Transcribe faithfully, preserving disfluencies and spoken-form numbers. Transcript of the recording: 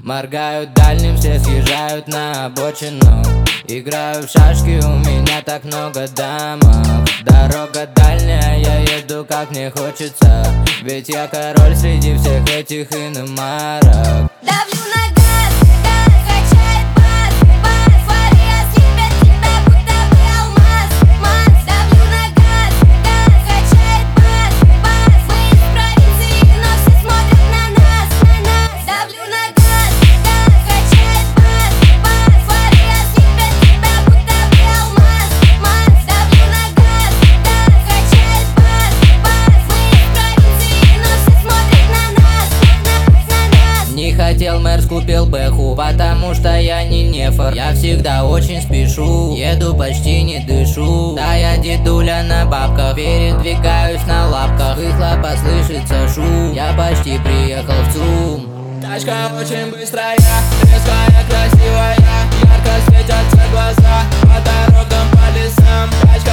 Моргают дальним, все съезжают на обочину. Играю в шашки, у меня так много дамок. Дорога дальняя, я еду как мне хочется. Ведь я король среди всех этих иномарок. Давлю на газ, газ, качает бас, бас. Смотри, осыпят тебя, будто бы алмаз, маз. Давлю на газ, газ, качает бас, бас. Мы из провинции, но все смотрят на нас, на нас. Давлю на газ, газ, качает бас, бас. Смотри, осыпят тебя, будто бы алмаз, маз. Давлю на газ, газ, качает бас, бас. Мы из провинции, но все смотрят на нас, на нас, на нас. Не хотел мэр, скупил бэху, потому что я не нефор. Я всегда очень спешу, еду почти не дышу. Да, я дедуля на бабках, передвигаюсь на лапках. Выхлопа слышится шум, я почти приехал в ЦУМ. Тачка очень быстрая, резкая, красивая. Ярко светятся глаза по дорогам, по лесам. Тачка